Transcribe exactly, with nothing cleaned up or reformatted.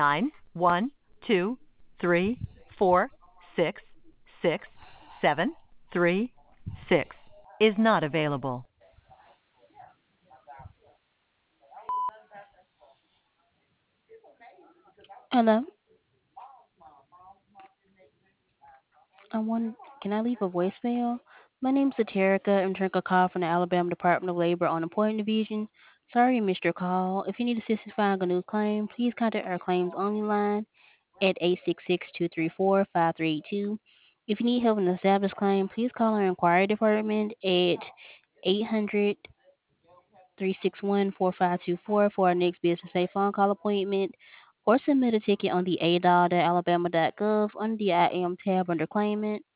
nine one two three four six six seven three six is not available. Hello. I want. Can I leave a voicemail? My name's Saterica. I'm trying to call from the Alabama Department of Labor on Important Division. Sorry, I missed your call. If you need assistance filing a new claim, please contact our claims only line at eight six six, two three four, five three eight two. If you need help in an established claim, please call our inquiry department at eight hundred, three six one, four five two four for our next business day phone call appointment, or submit a ticket on the a d o l dot alabama dot gov under the I am tab under claimant.